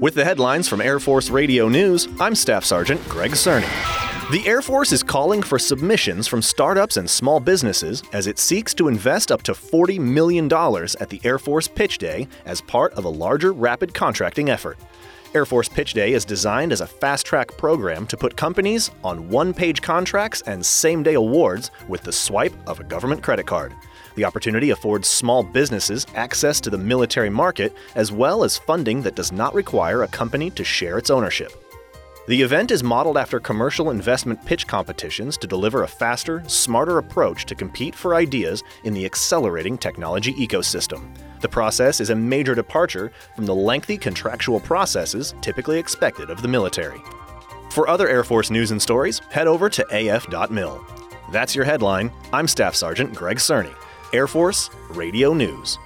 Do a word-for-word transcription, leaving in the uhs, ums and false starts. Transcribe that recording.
With the headlines from Air Force Radio News, I'm Staff Sergeant Greg Cerny. The Air Force is calling for submissions from startups and small businesses as it seeks to invest up to forty million dollars at the Air Force Pitch Day as part of a larger rapid contracting effort. Air Force Pitch Day is designed as a fast-track program to put companies on one-page contracts and same-day awards with the swipe of a government credit card. The opportunity affords small businesses access to the military market as well as funding that does not require a company to share its ownership. The event is modeled after commercial investment pitch competitions to deliver a faster, smarter approach to compete for ideas in the accelerating technology ecosystem. The process is a major departure from the lengthy contractual processes typically expected of the military. For other Air Force news and stories, head over to A F dot mil. That's your headline. I'm Staff Sergeant Greg Cerny, Air Force Radio News.